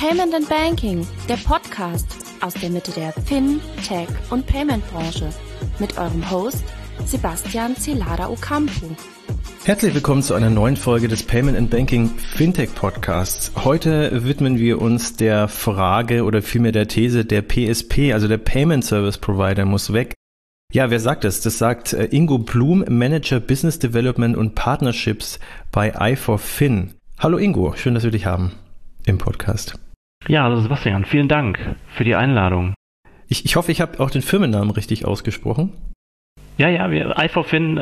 Payment and Banking, der Podcast aus der Mitte der Fin-, Tech- und Payment-Branche mit eurem Host Sebastian Celada Ocampo. Herzlich willkommen zu einer neuen Folge des Payment and Banking Fintech Podcasts. Heute widmen wir uns der Frage oder vielmehr der These, der PSP, also der Payment Service Provider, muss weg. Ja, wer sagt das? Das sagt Ingo Blum, Manager Business Development und Partnerships bei i4Fin. Hallo Ingo, schön, dass wir dich haben im Podcast. Ja, hallo Sebastian, vielen Dank für die Einladung. Ich hoffe, ich habe auch den Firmennamen richtig ausgesprochen. Ja, i4Fin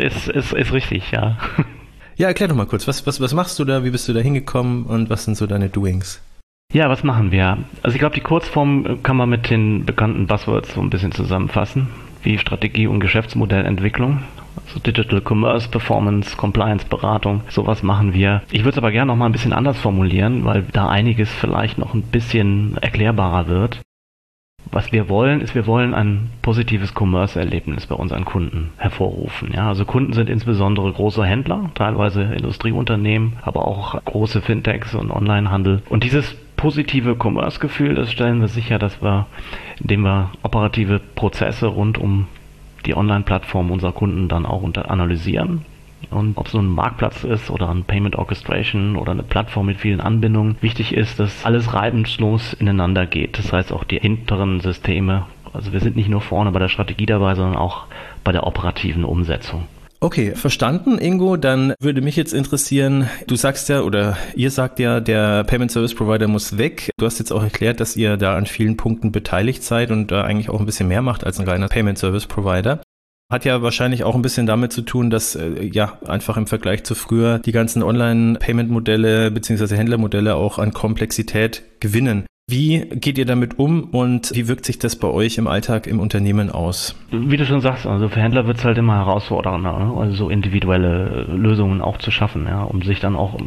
ist richtig, ja. Ja, erklär doch mal kurz, was machst du da, wie bist du da hingekommen und was sind so deine Doings? Ja, was machen wir? Also ich glaube, die Kurzform kann man mit den bekannten Buzzwords so ein bisschen zusammenfassen, wie Strategie und Geschäftsmodellentwicklung. Also Digital Commerce, Performance, Compliance, Beratung, sowas machen wir. Ich würde es aber gerne noch mal ein bisschen anders formulieren, weil da einiges vielleicht noch ein bisschen erklärbarer wird. Was wir wollen, ist, wir wollen ein positives Commerce-Erlebnis bei unseren Kunden hervorrufen. Ja, also Kunden sind insbesondere große Händler, teilweise Industrieunternehmen, aber auch große Fintechs und Onlinehandel. Und dieses positive Commerce-Gefühl, das stellen wir sicher, indem wir operative Prozesse rund um die Online-Plattform unserer Kunden dann auch analysieren. Und ob es nun ein Marktplatz ist oder ein Payment Orchestration oder eine Plattform mit vielen Anbindungen, wichtig ist, dass alles reibungslos ineinander geht. Das heißt auch die hinteren Systeme, also wir sind nicht nur vorne bei der Strategie dabei, sondern auch bei der operativen Umsetzung. Okay, verstanden, Ingo. Dann würde mich jetzt interessieren, du sagst ja oder ihr sagt ja, der Payment Service Provider muss weg. Du hast jetzt auch erklärt, dass ihr da an vielen Punkten beteiligt seid und da eigentlich auch ein bisschen mehr macht als ein reiner Payment Service Provider. Hat ja wahrscheinlich auch ein bisschen damit zu tun, dass einfach im Vergleich zu früher die ganzen Online-Payment-Modelle bzw. Händlermodelle auch an Komplexität gewinnen. Wie geht ihr damit um und wie wirkt sich das bei euch im Alltag im Unternehmen aus? Wie du schon sagst, also für Händler wird es halt immer herausfordernder, ne? Also so individuelle Lösungen auch zu schaffen, ja, um sich dann auch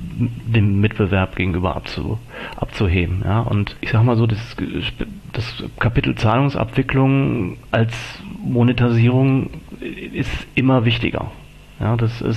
dem Mitbewerb gegenüber abzuheben. Ja. Und ich sag mal so, das Kapitel Zahlungsabwicklung als Monetarisierung ist immer wichtiger. Ja,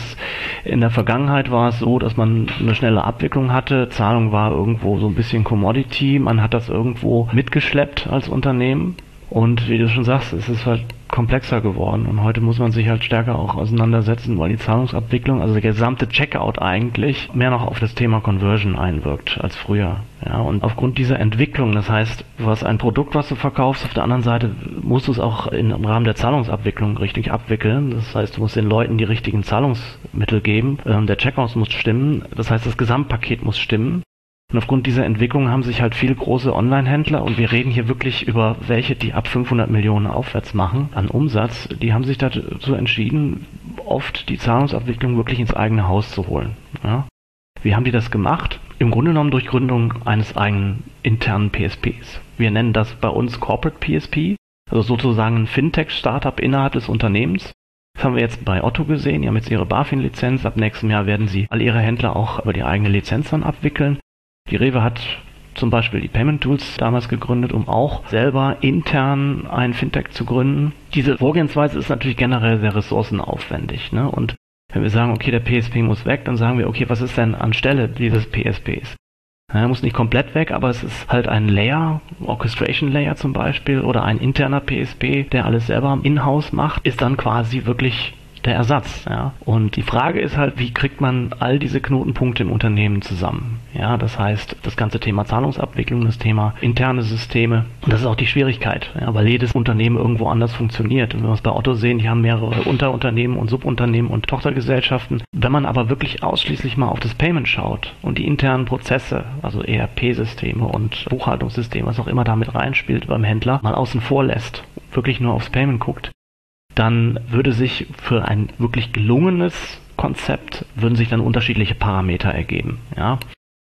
in der Vergangenheit war es so, dass man eine schnelle Abwicklung hatte. Zahlung war irgendwo so ein bisschen Commodity. Man hat das irgendwo mitgeschleppt als Unternehmen. Und wie du schon sagst, es ist halt komplexer geworden. Und heute muss man sich halt stärker auch auseinandersetzen, weil die Zahlungsabwicklung, also der gesamte Checkout eigentlich, mehr noch auf das Thema Conversion einwirkt als früher. Ja, und aufgrund dieser Entwicklung, das heißt, du hast ein Produkt, was du verkaufst, auf der anderen Seite musst du es auch im Rahmen der Zahlungsabwicklung richtig abwickeln. Das heißt, du musst den Leuten die richtigen Zahlungsmittel geben. Der Checkout muss stimmen. Das heißt, das Gesamtpaket muss stimmen. Und aufgrund dieser Entwicklung haben sich halt viele große Online-Händler, und wir reden hier wirklich über welche, die ab 500 Millionen aufwärts machen an Umsatz, die haben sich dazu entschieden, oft die Zahlungsabwicklung wirklich ins eigene Haus zu holen. Ja. Wie haben die das gemacht? Im Grunde genommen durch Gründung eines eigenen internen PSPs. Wir nennen das bei uns Corporate PSP, also sozusagen ein Fintech-Startup innerhalb des Unternehmens. Das haben wir jetzt bei Otto gesehen, die haben jetzt ihre BaFin-Lizenz, ab nächstem Jahr werden sie all ihre Händler auch über die eigene Lizenz dann abwickeln. Die Rewe hat zum Beispiel die Payment Tools damals gegründet, um auch selber intern ein Fintech zu gründen. Diese Vorgehensweise ist natürlich generell sehr ressourcenaufwendig, ne? Und wenn wir sagen, okay, der PSP muss weg, dann sagen wir, okay, was ist denn anstelle dieses PSPs? Er muss nicht komplett weg, aber es ist halt ein Layer, Orchestration Layer zum Beispiel, oder ein interner PSP, der alles selber in-house macht, ist dann quasi wirklich der Ersatz. Ja. Und die Frage ist halt, wie kriegt man all diese Knotenpunkte im Unternehmen zusammen? Ja, das heißt, das ganze Thema Zahlungsabwicklung, das Thema interne Systeme. Und das ist auch die Schwierigkeit, ja, weil jedes Unternehmen irgendwo anders funktioniert. Und wenn wir es bei Otto sehen, die haben mehrere Unterunternehmen und Subunternehmen und Tochtergesellschaften. Wenn man aber wirklich ausschließlich mal auf das Payment schaut und die internen Prozesse, also ERP-Systeme und Buchhaltungssysteme, was auch immer damit reinspielt beim Händler, mal außen vor lässt, wirklich nur aufs Payment guckt, dann würde sich für ein wirklich gelungenes Konzept, würden sich dann unterschiedliche Parameter ergeben. Ja?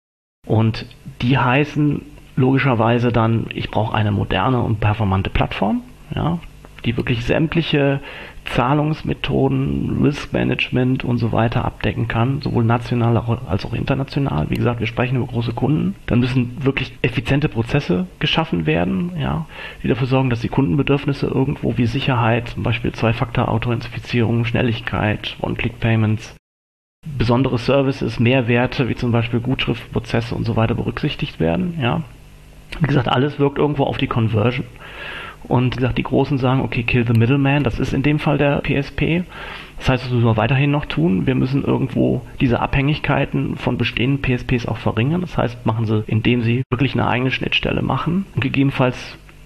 Und die heißen logischerweise dann, ich brauche eine moderne und performante Plattform, ja, die wirklich sämtliche Zahlungsmethoden, Risk-Management und so weiter abdecken kann, sowohl national als auch international. Wie gesagt, wir sprechen über große Kunden. Dann müssen wirklich effiziente Prozesse geschaffen werden, ja, die dafür sorgen, dass die Kundenbedürfnisse irgendwo wie Sicherheit, zum Beispiel Zwei-Faktor-Authentifizierung, Schnelligkeit, One-Click-Payments, besondere Services, Mehrwerte, wie zum Beispiel Gutschriftprozesse und so weiter berücksichtigt werden. Ja. Wie gesagt, alles wirkt irgendwo auf die Conversion. Und wie gesagt, die Großen sagen, okay, kill the middleman, das ist in dem Fall der PSP. Das heißt, das müssen wir weiterhin noch tun. Wir müssen irgendwo diese Abhängigkeiten von bestehenden PSPs auch verringern. Das heißt, machen sie, indem sie wirklich eine eigene Schnittstelle machen und gegebenenfalls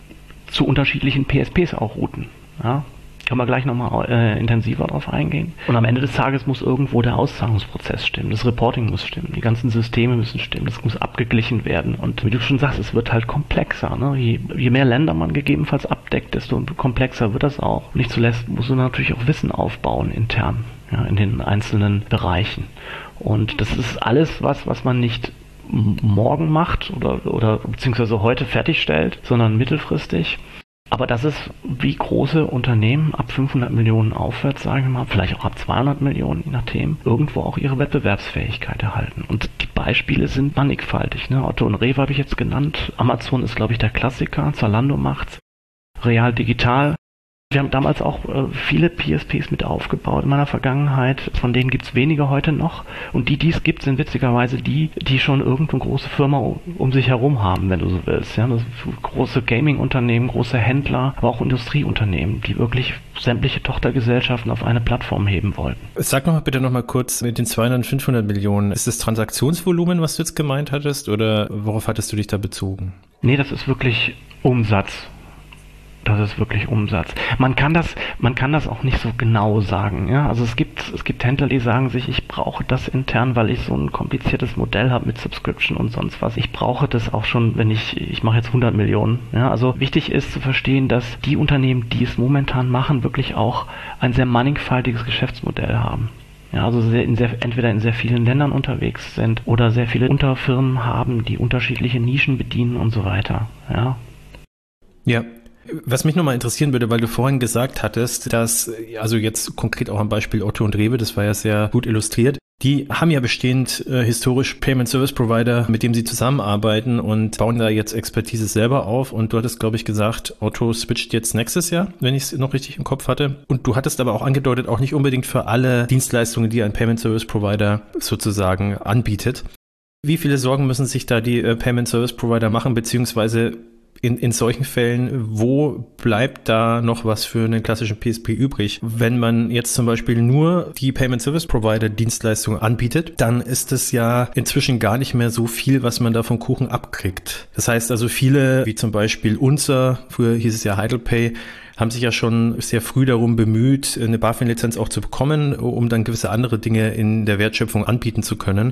zu unterschiedlichen PSPs auch routen. Ja. Können wir gleich nochmal intensiver drauf eingehen. Und am Ende des Tages muss irgendwo der Auszahlungsprozess stimmen, das Reporting muss stimmen, die ganzen Systeme müssen stimmen, das muss abgeglichen werden. Und wie du schon sagst, es wird halt komplexer. Ne? Je mehr Länder man gegebenenfalls abdeckt, desto komplexer wird das auch. Nicht zuletzt muss man natürlich auch Wissen aufbauen intern, ja, in den einzelnen Bereichen. Und das ist alles was man nicht morgen macht oder beziehungsweise heute fertigstellt, sondern mittelfristig. Aber das ist wie große Unternehmen ab 500 Millionen aufwärts, sagen wir mal, vielleicht auch ab 200 Millionen, je nachdem, irgendwo auch ihre Wettbewerbsfähigkeit erhalten. Und die Beispiele sind mannigfaltig. Ne? Otto und Rewe habe ich jetzt genannt. Amazon ist, glaube ich, der Klassiker. Zalando macht's. Real Digital. Wir haben damals auch viele PSPs mit aufgebaut in meiner Vergangenheit. Von denen gibt es wenige heute noch. Und die es gibt, sind witzigerweise die schon irgendwo eine große Firma um sich herum haben, wenn du so willst. Ja, das sind große Gaming-Unternehmen, große Händler, aber auch Industrieunternehmen, die wirklich sämtliche Tochtergesellschaften auf eine Plattform heben wollten. Sag bitte noch mal kurz mit den 200, 500 Millionen. Ist das Transaktionsvolumen, was du jetzt gemeint hattest, oder worauf hattest du dich da bezogen? Nee, das ist wirklich Umsatz. Das ist wirklich Umsatz. Man kann das auch nicht so genau sagen. Ja? Also es gibt Händler, die sagen sich, ich brauche das intern, weil ich so ein kompliziertes Modell habe mit Subscription und sonst was. Ich brauche das auch schon, wenn ich mache jetzt 100 Millionen. Ja? Also wichtig ist zu verstehen, dass die Unternehmen, die es momentan machen, wirklich auch ein sehr mannigfaltiges Geschäftsmodell haben. Ja, also entweder in sehr vielen Ländern unterwegs sind oder sehr viele Unterfirmen haben, die unterschiedliche Nischen bedienen und so weiter. Ja. Ja. Was mich nochmal interessieren würde, weil du vorhin gesagt hattest, dass, also jetzt konkret auch am Beispiel Otto und Rewe, das war ja sehr gut illustriert, die haben ja bestehend historisch Payment Service Provider, mit dem sie zusammenarbeiten und bauen da jetzt Expertise selber auf. Und du hattest, glaube ich, gesagt, Otto switcht jetzt nächstes Jahr, wenn ich es noch richtig im Kopf hatte. Und du hattest aber auch angedeutet, auch nicht unbedingt für alle Dienstleistungen, die ein Payment Service Provider sozusagen anbietet. Wie viele Sorgen müssen sich da die Payment Service Provider machen, beziehungsweise in solchen Fällen, wo bleibt da noch was für einen klassischen PSP übrig? Wenn man jetzt zum Beispiel nur die Payment Service Provider Dienstleistungen anbietet, dann ist es ja inzwischen gar nicht mehr so viel, was man da vom Kuchen abkriegt. Das heißt also viele, wie zum Beispiel Unser, früher hieß es ja HeidelPay, haben sich ja schon sehr früh darum bemüht, eine BaFin-Lizenz auch zu bekommen, um dann gewisse andere Dinge in der Wertschöpfung anbieten zu können.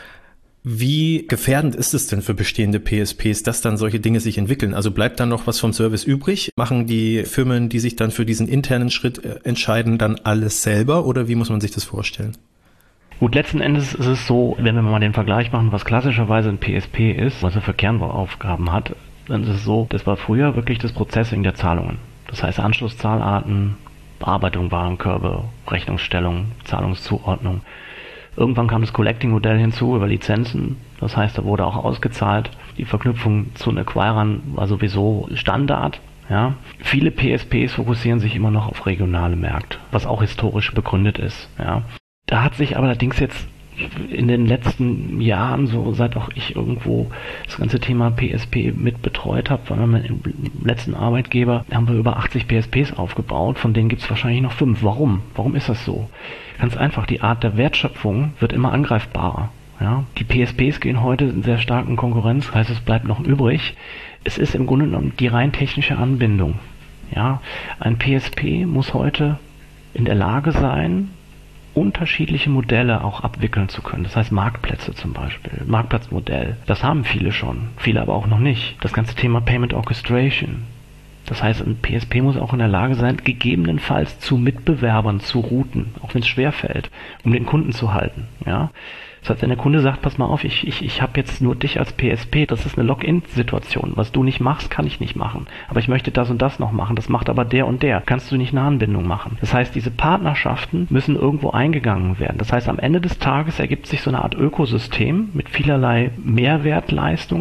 Wie gefährdend ist es denn für bestehende PSPs, dass dann solche Dinge sich entwickeln? Also bleibt dann noch was vom Service übrig? Machen die Firmen, die sich dann für diesen internen Schritt entscheiden, dann alles selber oder wie muss man sich das vorstellen? Gut, letzten Endes ist es so, wenn wir mal den Vergleich machen, was klassischerweise ein PSP ist, was er für Kernaufgaben hat, dann ist es so, das war früher wirklich das Processing der Zahlungen. Das heißt Anschlusszahlarten, Bearbeitung Warenkörbe, Rechnungsstellung, Zahlungszuordnung. Irgendwann kam das Collecting-Modell hinzu über Lizenzen, das heißt, da wurde auch ausgezahlt. Die Verknüpfung zu den Acquirern war sowieso Standard. Ja. Viele PSPs fokussieren sich immer noch auf regionale Märkte, was auch historisch begründet ist. Ja. Da hat sich allerdings jetzt in den letzten Jahren, so seit auch ich irgendwo das ganze Thema PSP mit betreut habe, weil wir im letzten Arbeitgeber haben wir über 80 PSPs aufgebaut, von denen gibt es wahrscheinlich noch 5. Warum? Warum ist das so? Ganz einfach, die Art der Wertschöpfung wird immer angreifbarer. Ja? Die PSPs gehen heute in sehr starken Konkurrenz, heißt es bleibt noch übrig. Es ist im Grunde genommen die rein technische Anbindung. Ja? Ein PSP muss heute in der Lage sein, unterschiedliche Modelle auch abwickeln zu können. Das heißt Marktplätze zum Beispiel, Marktplatzmodell. Das haben viele schon, viele aber auch noch nicht. Das ganze Thema Payment Orchestration. Das heißt, ein PSP muss auch in der Lage sein, gegebenenfalls zu Mitbewerbern zu routen, auch wenn es schwerfällt, um den Kunden zu halten. Ja? Das heißt, wenn der Kunde sagt, pass mal auf, ich habe jetzt nur dich als PSP, das ist eine Login-Situation. Was du nicht machst, kann ich nicht machen. Aber ich möchte das und das noch machen, das macht aber der und der. Kannst du nicht eine Anbindung machen? Das heißt, diese Partnerschaften müssen irgendwo eingegangen werden. Das heißt, am Ende des Tages ergibt sich so eine Art Ökosystem mit vielerlei Mehrwertleistungen.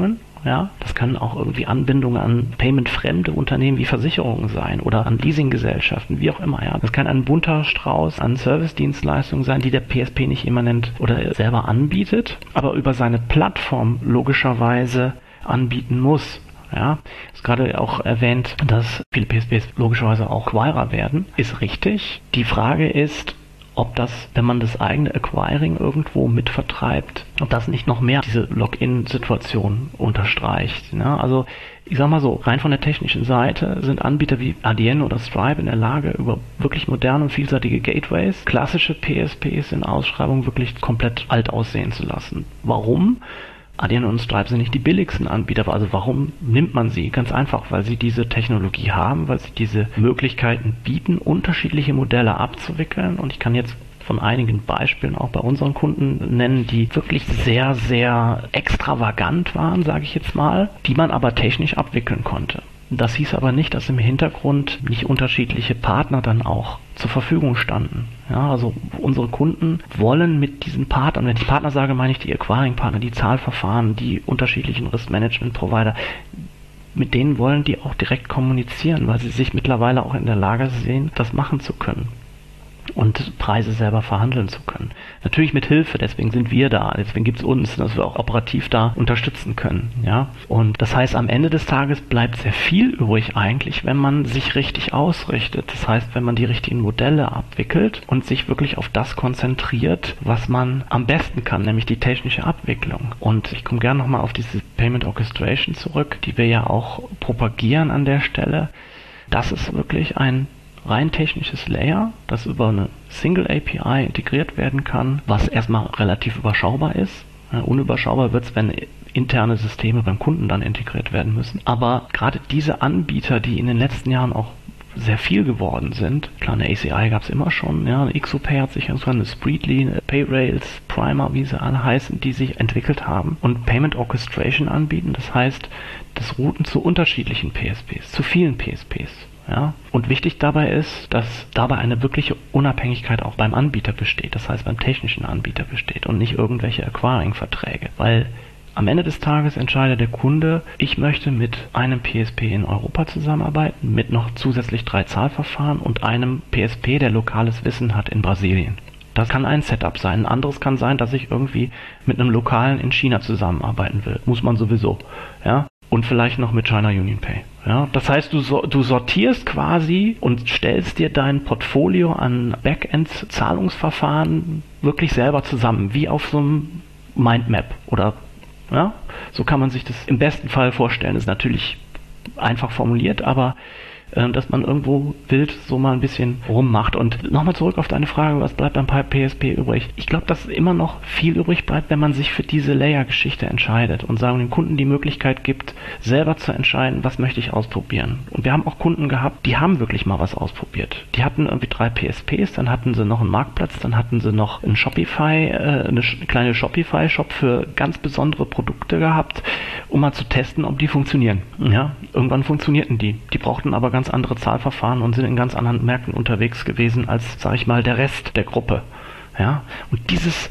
Ja, das können auch irgendwie Anbindungen an paymentfremde Unternehmen wie Versicherungen sein oder an Leasinggesellschaften, wie auch immer. Ja, das kann ein bunter Strauß an Service-Dienstleistungen sein, die der PSP nicht immanent oder selber anbietet, aber über seine Plattform logischerweise anbieten muss. Ja, ist gerade auch erwähnt, dass viele PSPs logischerweise auch Acquirer werden. Ist richtig. Die Frage ist, ob das, wenn man das eigene Acquiring irgendwo mitvertreibt, ob das nicht noch mehr diese Login-Situation unterstreicht. Ja, also ich sag mal so, rein von der technischen Seite sind Anbieter wie Adyen oder Stripe in der Lage, über wirklich moderne und vielseitige Gateways klassische PSPs in Ausschreibungen wirklich komplett alt aussehen zu lassen. Warum? Adyen und Stripe sind nicht die billigsten Anbieter, also warum nimmt man sie? Ganz einfach, weil sie diese Technologie haben, weil sie diese Möglichkeiten bieten, unterschiedliche Modelle abzuwickeln, und ich kann jetzt von einigen Beispielen auch bei unseren Kunden nennen, die wirklich sehr, sehr extravagant waren, sage ich jetzt mal, die man aber technisch abwickeln konnte. Das hieß aber nicht, dass im Hintergrund nicht unterschiedliche Partner dann auch zur Verfügung standen. Ja, also unsere Kunden wollen mit diesen Partnern, wenn ich Partner sage, meine ich die Acquiring-Partner, die Zahlverfahren, die unterschiedlichen Risk-Management-Provider, mit denen wollen die auch direkt kommunizieren, weil sie sich mittlerweile auch in der Lage sehen, das machen zu können und Preise selber verhandeln zu können. Natürlich mit Hilfe, deswegen sind wir da, deswegen gibt es uns, dass wir auch operativ da unterstützen können. Ja? Und das heißt, am Ende des Tages bleibt sehr viel übrig eigentlich, wenn man sich richtig ausrichtet. Das heißt, wenn man die richtigen Modelle abwickelt und sich wirklich auf das konzentriert, was man am besten kann, nämlich die technische Abwicklung. Und ich komme gerne nochmal auf diese Payment Orchestration zurück, die wir ja auch propagieren an der Stelle. Das ist wirklich ein rein technisches Layer, das über eine Single API integriert werden kann, was erstmal relativ überschaubar ist. Unüberschaubar wird es, wenn interne Systeme beim Kunden dann integriert werden müssen. Aber gerade diese Anbieter, die in den letzten Jahren auch sehr viel geworden sind, klar, eine ACI gab es immer schon, ja, eine XOPay hat sich entwickelt, eine Spreedly, eine Payrails, Primer, wie sie alle heißen, die sich entwickelt haben und Payment Orchestration anbieten. Das heißt, das Routen zu unterschiedlichen PSPs, zu vielen PSPs. Ja, und wichtig dabei ist, dass dabei eine wirkliche Unabhängigkeit auch beim Anbieter besteht, das heißt beim technischen Anbieter besteht und nicht irgendwelche Acquiring-Verträge, weil am Ende des Tages entscheidet der Kunde, ich möchte mit einem PSP in Europa zusammenarbeiten, mit noch zusätzlich 3 Zahlverfahren und einem PSP, der lokales Wissen hat in Brasilien. Das kann ein Setup sein. Ein anderes kann sein, dass ich irgendwie mit einem Lokalen in China zusammenarbeiten will. Muss man sowieso. Ja? Und vielleicht noch mit China UnionPay. Ja? Das heißt, du sortierst quasi und stellst dir dein Portfolio an Backend-Zahlungsverfahren wirklich selber zusammen, wie auf so einem Mindmap. Oder ja? So kann man sich das im besten Fall vorstellen. Das ist natürlich einfach formuliert, aber dass man irgendwo wild so mal ein bisschen rummacht. Und nochmal zurück auf deine Frage, was bleibt beim PSP übrig? Ich glaube, dass immer noch viel übrig bleibt, wenn man sich für diese Layer-Geschichte entscheidet und sagen dem Kunden die Möglichkeit gibt, selber zu entscheiden, was möchte ich ausprobieren. Und wir haben auch Kunden gehabt, die haben wirklich mal was ausprobiert. Die hatten irgendwie 3 PSPs, dann hatten sie noch einen Marktplatz, dann hatten sie noch einen Shopify, eine kleine Shopify-Shop für ganz besondere Produkte gehabt, um mal zu testen, ob die funktionieren. Ja, irgendwann funktionierten die. Die brauchten aber ganz andere Zahlverfahren und sind in ganz anderen Märkten unterwegs gewesen als, sage ich mal, der Rest der Gruppe. Ja? Und dieses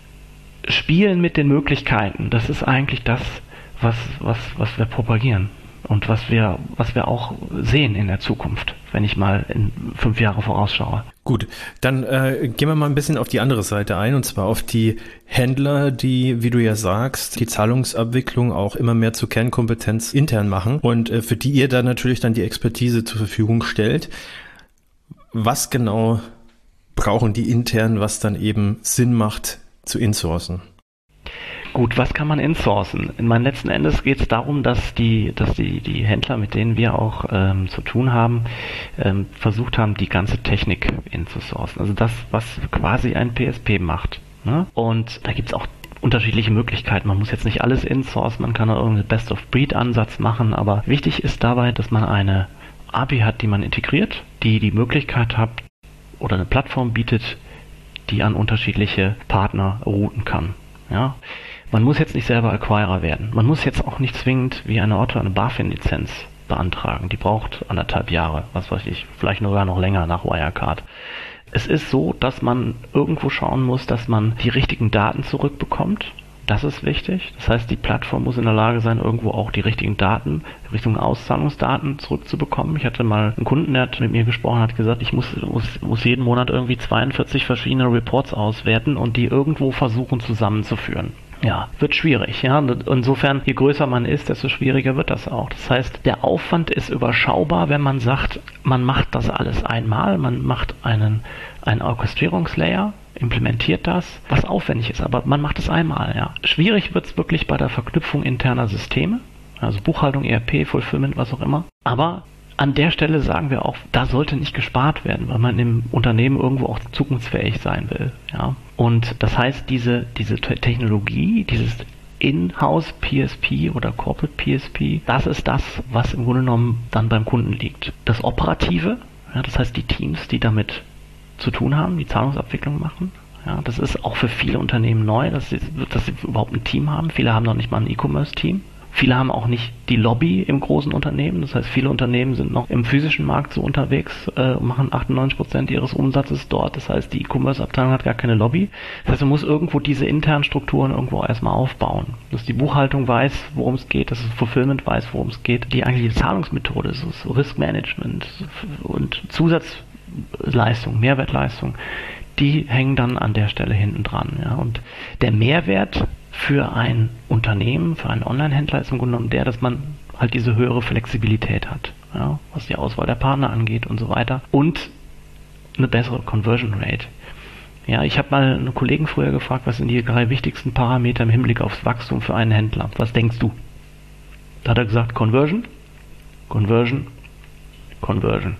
Spielen mit den Möglichkeiten, das ist eigentlich das, was wir propagieren und was wir auch sehen in der Zukunft, wenn ich mal in 5 Jahre vorausschaue. Gut, dann gehen wir mal ein bisschen auf die andere Seite ein, und zwar auf die Händler, die, wie du ja sagst, die Zahlungsabwicklung auch immer mehr zur Kernkompetenz intern machen und für die ihr dann natürlich dann die Expertise zur Verfügung stellt. Was genau brauchen die intern, was dann eben Sinn macht zu insourcen? Gut, was kann man insourcen? In meinen letzten Endes geht es darum, dass die Händler, mit denen wir auch zu tun haben, versucht haben, die ganze Technik inzusourcen. Also das, was quasi ein PSP macht. Ne? Und da gibt es auch unterschiedliche Möglichkeiten. Man muss jetzt nicht alles insourcen, man kann auch irgendeinen Best-of-Breed-Ansatz machen, aber wichtig ist dabei, dass man eine API hat, die man integriert, die die Möglichkeit hat oder eine Plattform bietet, die an unterschiedliche Partner routen kann. Ja? Man muss jetzt nicht selber Acquirer werden. Man muss jetzt auch nicht zwingend wie eine Otto eine BaFin-Lizenz beantragen. Die braucht 1,5 Jahre, was weiß ich, vielleicht sogar noch länger nach Wirecard. Es ist so, dass man irgendwo schauen muss, dass man die richtigen Daten zurückbekommt, Das ist wichtig. Das heißt, die Plattform muss in der Lage sein, irgendwo auch die richtigen Daten, Richtung Auszahlungsdaten zurückzubekommen. Ich hatte mal einen Kunden, der hat mit mir gesprochen, hat gesagt, ich muss jeden Monat irgendwie 42 verschiedene Reports auswerten und die irgendwo versuchen zusammenzuführen. Ja, wird schwierig. Ja, insofern, je größer man ist, desto schwieriger wird das auch. Das heißt, der Aufwand ist überschaubar, wenn man sagt, man macht das alles einmal, man macht einen Orchestrierungslayer, implementiert das, was aufwendig ist, aber man macht es einmal. Ja. Schwierig wird es wirklich bei der Verknüpfung interner Systeme, also Buchhaltung, ERP, Fulfillment, was auch immer. Aber an der Stelle sagen wir auch, da sollte nicht gespart werden, weil man im Unternehmen irgendwo auch zukunftsfähig sein will. Ja. Und das heißt, diese Technologie, dieses In-house PSP oder Corporate PSP, das ist das, was im Grunde genommen dann beim Kunden liegt. Das Operative, ja, das heißt die Teams, die damit zu tun haben, die Zahlungsabwicklung machen. Ja, das ist auch für viele Unternehmen neu, dass sie überhaupt ein Team haben. Viele haben noch nicht mal ein E-Commerce-Team. Viele haben auch nicht die Lobby im großen Unternehmen. Das heißt, viele Unternehmen sind noch im physischen Markt so unterwegs, machen 98% ihres Umsatzes dort. Das heißt, die E-Commerce-Abteilung hat gar keine Lobby. Das heißt, man muss irgendwo diese internen Strukturen irgendwo erstmal aufbauen. Dass die Buchhaltung weiß, worum es geht, dass das Fulfillment weiß, worum es geht. Die eigentliche Zahlungsmethode, so Risk Management und Zusatzleistung, Mehrwertleistung, die hängen dann an der Stelle hinten dran. Ja. Und der Mehrwert für ein Unternehmen, für einen Online-Händler ist im Grunde genommen der, dass man halt diese höhere Flexibilität hat, ja, was die Auswahl der Partner angeht und so weiter. Und eine bessere Conversion Rate. Ja, ich habe mal einen Kollegen früher gefragt, was sind die 3 wichtigsten Parameter im Hinblick aufs Wachstum für einen Händler? Was denkst du? Da hat er gesagt, Conversion, Conversion, Conversion.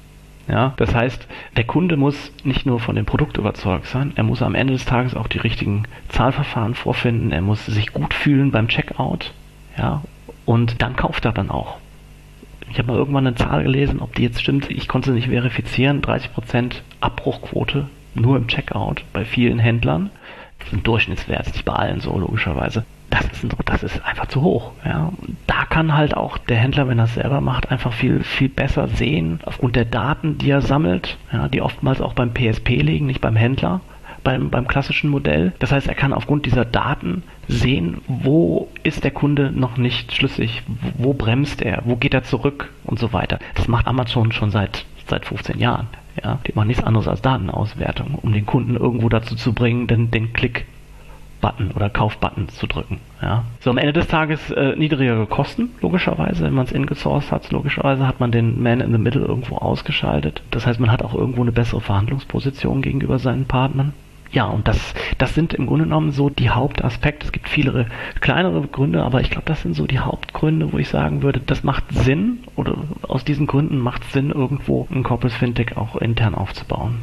Ja, das heißt, der Kunde muss nicht nur von dem Produkt überzeugt sein, er muss am Ende des Tages auch die richtigen Zahlverfahren vorfinden, er muss sich gut fühlen beim Checkout, ja, und dann kauft er dann auch. Ich habe mal irgendwann eine Zahl gelesen, ob die jetzt stimmt, ich konnte sie nicht verifizieren, 30% Abbruchquote nur im Checkout bei vielen Händlern. Das ist ein Durchschnittswert, nicht bei allen so logischerweise. Das ist einfach zu hoch. Ja. Da kann halt auch der Händler, wenn er es selber macht, einfach viel, viel besser sehen, aufgrund der Daten, die er sammelt, ja, die oftmals auch beim PSP liegen, nicht beim Händler, beim klassischen Modell. Das heißt, er kann aufgrund dieser Daten sehen, wo ist der Kunde noch nicht schlüssig, wo bremst er, wo geht er zurück und so weiter. Das macht Amazon schon seit 15 Jahren. Ja. Die machen nichts anderes als Datenauswertung, um den Kunden irgendwo dazu zu bringen, den Klick-Button oder Kauf-Button zu drücken. Ja. So, am Ende des Tages niedrigere Kosten, logischerweise. Wenn man es ingesourced hat, logischerweise hat man den Man in the Middle irgendwo ausgeschaltet. Das heißt, man hat auch irgendwo eine bessere Verhandlungsposition gegenüber seinen Partnern. Ja, und das sind im Grunde genommen so die Hauptaspekte. Es gibt viele kleinere Gründe, aber ich glaube, das sind so die Hauptgründe, wo ich sagen würde, das macht Sinn, oder aus diesen Gründen macht es Sinn, irgendwo ein Corporate Fintech auch intern aufzubauen.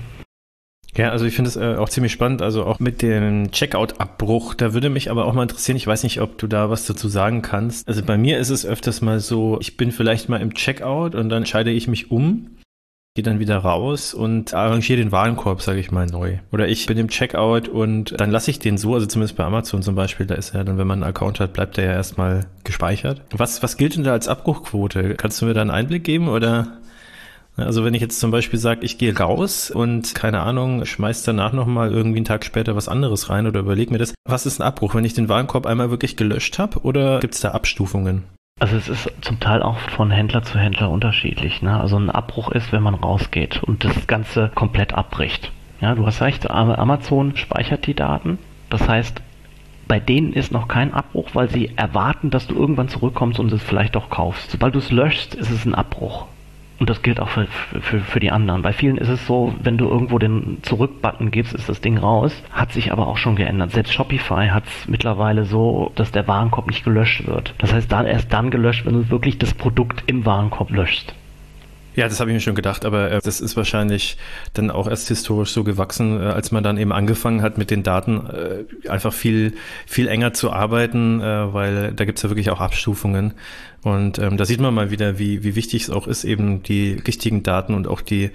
Ja, also ich finde es auch ziemlich spannend, also auch mit dem Checkout-Abbruch, da würde mich aber auch mal interessieren, ich weiß nicht, ob du da was dazu sagen kannst. Also bei mir ist es öfters mal so, ich bin vielleicht mal im Checkout und dann entscheide ich mich um, gehe dann wieder raus und arrangiere den Warenkorb, sage ich mal, neu. Oder ich bin im Checkout und dann lasse ich den so, also zumindest bei Amazon zum Beispiel, da ist ja dann, wenn man einen Account hat, bleibt der ja erstmal gespeichert. Was gilt denn da als Abbruchquote? Kannst du mir da einen Einblick geben oder? Also wenn ich jetzt zum Beispiel sage, ich gehe raus und, keine Ahnung, schmeiß danach nochmal irgendwie einen Tag später was anderes rein oder überleg mir das. Was ist ein Abbruch, wenn ich den Warenkorb einmal wirklich gelöscht habe oder gibt es da Abstufungen? Also es ist zum Teil auch von Händler zu Händler unterschiedlich. Ne? Also ein Abbruch ist, wenn man rausgeht und das Ganze komplett abbricht. Ja, du hast recht, Amazon speichert die Daten. Das heißt, bei denen ist noch kein Abbruch, weil sie erwarten, dass du irgendwann zurückkommst und es vielleicht auch kaufst. Sobald du es löschst, ist es ein Abbruch. Und das gilt auch für die anderen. Bei vielen ist es so, wenn du irgendwo den Zurück-Button gibst, ist das Ding raus. Hat sich aber auch schon geändert. Selbst Shopify hat es mittlerweile so, dass der Warenkorb nicht gelöscht wird. Das heißt, erst dann gelöscht, wenn du wirklich das Produkt im Warenkorb löschst. Ja, das habe ich mir schon gedacht, aber das ist wahrscheinlich dann auch erst historisch so gewachsen, als man dann eben angefangen hat, mit den Daten einfach viel, viel enger zu arbeiten, weil da gibt's ja wirklich auch Abstufungen. Und da sieht man mal wieder, wie wichtig es auch ist, eben die richtigen Daten und auch die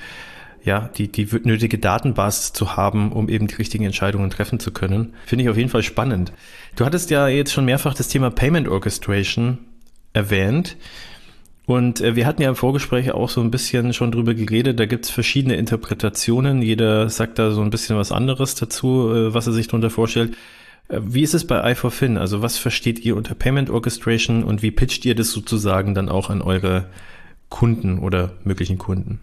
nötige Datenbasis zu haben, um eben die richtigen Entscheidungen treffen zu können. Finde ich auf jeden Fall spannend. Du hattest ja jetzt schon mehrfach das Thema Payment Orchestration erwähnt. Und wir hatten ja im Vorgespräch auch so ein bisschen schon drüber geredet, da gibt's verschiedene Interpretationen, jeder sagt da so ein bisschen was anderes dazu, was er sich darunter vorstellt. Wie ist es bei i4Fin? Also was versteht ihr unter Payment Orchestration und wie pitcht ihr das sozusagen dann auch an eure Kunden oder möglichen Kunden?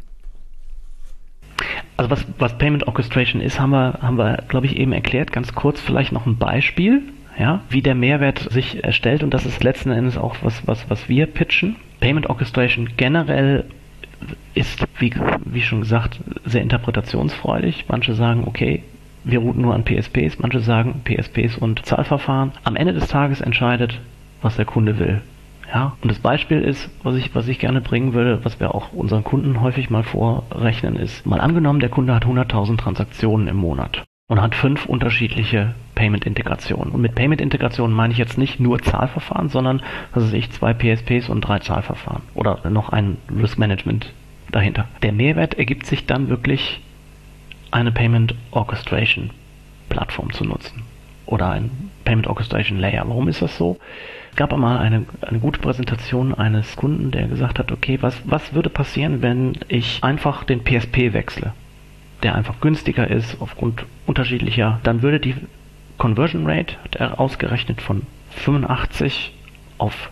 Also was Payment Orchestration ist, haben wir, glaube ich, eben erklärt. Ganz kurz vielleicht noch ein Beispiel, ja, wie der Mehrwert sich erstellt. Und das ist letzten Endes auch was wir pitchen. Payment Orchestration generell ist, wie schon gesagt, sehr interpretationsfreudig. Manche sagen, okay, wir routen nur an PSPs. Manche sagen PSPs und Zahlverfahren. Am Ende des Tages entscheidet, was der Kunde will. Ja, und das Beispiel ist, was ich gerne bringen würde, was wir auch unseren Kunden häufig mal vorrechnen, ist, mal angenommen, der Kunde hat 100.000 Transaktionen im Monat und hat 5 unterschiedliche Payment-Integrationen. Und mit Payment-Integrationen meine ich jetzt nicht nur Zahlverfahren, sondern, was weiß ich, 2 PSPs und 3 Zahlverfahren oder noch ein Risk-Management dahinter. Der Mehrwert ergibt sich dann wirklich, eine Payment Orchestration Plattform zu nutzen oder ein Payment Orchestration Layer. Warum ist das so? Es gab einmal eine gute Präsentation eines Kunden, der gesagt hat, okay, was würde passieren, wenn ich einfach den PSP wechsle, der einfach günstiger ist aufgrund unterschiedlicher, dann würde die Conversion Rate, hat er ausgerechnet, von 85 auf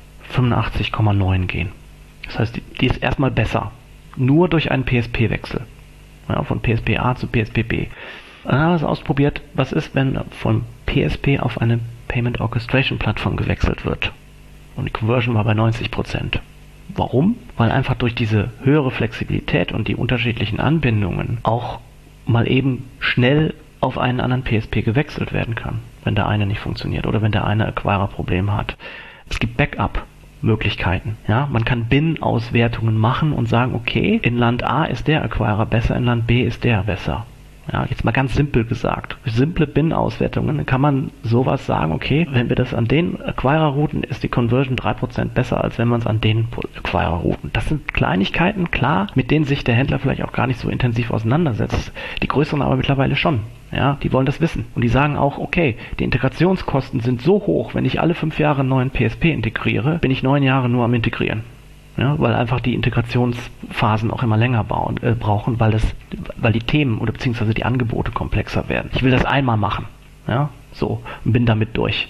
85,9 gehen. Das heißt, die ist erstmal besser, nur durch einen PSP-Wechsel, ja, von PSP-A zu PSP-B. Dann haben wir es ausprobiert, was ist, wenn von PSP auf eine Payment Orchestration Plattform gewechselt wird. Und die Conversion war bei 90%. Warum? Weil einfach durch diese höhere Flexibilität und die unterschiedlichen Anbindungen auch mal eben schnell auf einen anderen PSP gewechselt werden kann, wenn der eine nicht funktioniert oder wenn der eine Acquirer Probleme hat. Es gibt Backup-Möglichkeiten. Ja? Man kann BIN-Auswertungen machen und sagen, okay, in Land A ist der Acquirer besser, in Land B ist der besser. Ja, jetzt mal ganz simpel gesagt. Simple BIN-Auswertungen, kann man sowas sagen, okay, wenn wir das an den Acquirer routen, ist die Conversion 3% besser, als wenn man es an den Acquirer routen. Das sind Kleinigkeiten, klar, mit denen sich der Händler vielleicht auch gar nicht so intensiv auseinandersetzt. Die größeren aber mittlerweile schon. Ja, die wollen das wissen. Und die sagen auch, okay, die Integrationskosten sind so hoch, wenn ich alle 5 Jahre einen neuen PSP integriere, bin ich 9 Jahre nur am Integrieren. Ja, weil einfach die Integrationsphasen auch immer länger brauchen, weil die Themen oder beziehungsweise die Angebote komplexer werden. Ich will das einmal machen, ja, so, und bin damit durch.